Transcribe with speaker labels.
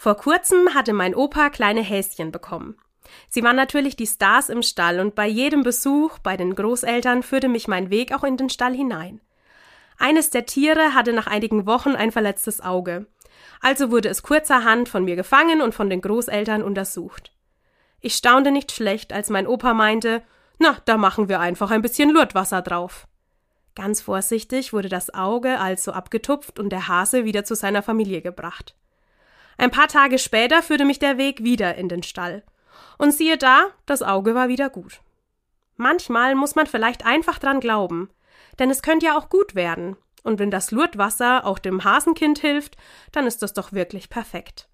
Speaker 1: Vor kurzem hatte mein Opa kleine Häschen bekommen. Sie waren natürlich die Stars im Stall und bei jedem Besuch bei den Großeltern führte mich mein Weg auch in den Stall hinein. Eines der Tiere hatte nach einigen Wochen ein verletztes Auge. Also wurde es kurzerhand von mir gefangen und von den Großeltern untersucht. Ich staunte nicht schlecht, als mein Opa meinte, na, da machen wir einfach ein bisschen Lurtwasser drauf. Ganz vorsichtig wurde das Auge also abgetupft und der Hase wieder zu seiner Familie gebracht. Ein paar Tage später führte mich der Weg wieder in den Stall. Und siehe da, das Auge war wieder gut. Manchmal muss man vielleicht einfach dran glauben, denn es könnte ja auch gut werden. Und wenn das Lurtwasser auch dem Hasenkind hilft, dann ist das doch wirklich perfekt.